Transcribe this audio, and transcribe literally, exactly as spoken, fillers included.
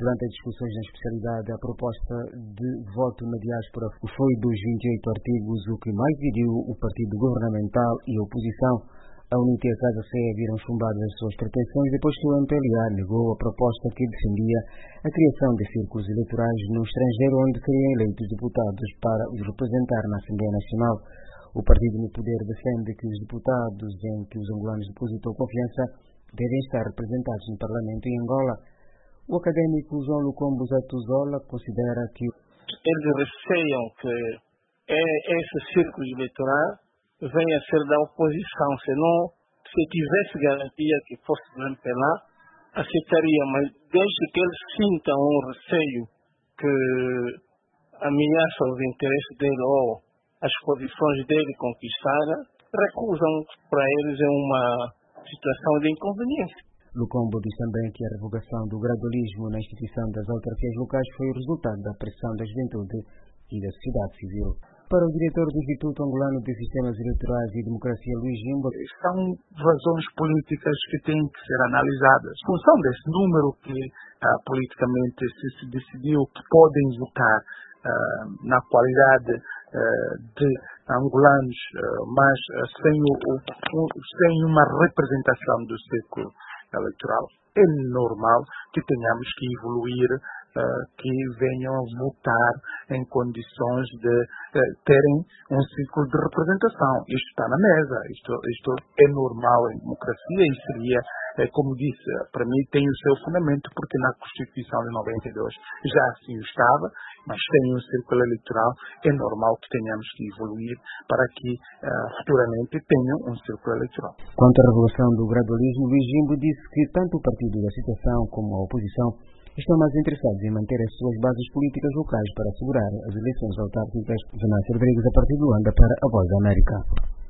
Durante as discussões na especialidade, a proposta de voto na diáspora foi dos vinte e oito artigos o que mais dividiu o partido governamental e a oposição. A UNIT e a Casa C E viram chumbadas as suas pretensões depois que o M P L A negou a proposta que defendia a criação de círculos eleitorais no estrangeiro onde seriam eleitos deputados para os representar na Assembleia Nacional. O partido no poder defende que os deputados em que os angolanos depositam confiança devem estar representados no Parlamento em Angola. O académico João Lucombo Zatuzola considera que eles receiam que esse círculo eleitoral venha a ser da oposição, senão, se tivesse garantia que fosse do M P L A, aceitaria, mas desde que eles sintam um receio que ameaça os interesses dele ou as posições dele conquistadas, recusam para eles em uma situação de inconveniência. Lucombo diz também que a revogação do gradualismo na instituição das autarquias locais foi o resultado da pressão da juventude e da sociedade civil. Para o diretor do Instituto Angolano de Sistemas Eleitorais e Democracia, Luís Jimbo, são razões políticas que têm que ser analisadas. Em função desse número que uh, politicamente se, se decidiu que podem votar uh, na qualidade uh, de angolanos, uh, mas uh, sem, o, o, sem uma representação do círculo eleitoral. É normal que tenhamos que evoluir, uh, que venham a votar em condições de uh, terem um círculo de representação. Isto está na mesa, isto, isto é normal em democracia e seria, uh, como disse, para mim tem o seu fundamento, porque na Constituição de noventa e dois já assim estava, mas tem um círculo eleitoral, é normal que tenhamos que evoluir para que uh, futuramente tenham um círculo eleitoral. Quanto à revolução do gradualismo, Luís Jimbo disse que tanto o partido da situação como a oposição estão mais interessados em manter as suas bases políticas locais para assegurar as eleições autárquicas. Venâncio Rodrigues, a partir de Luanda, para a Voz da América.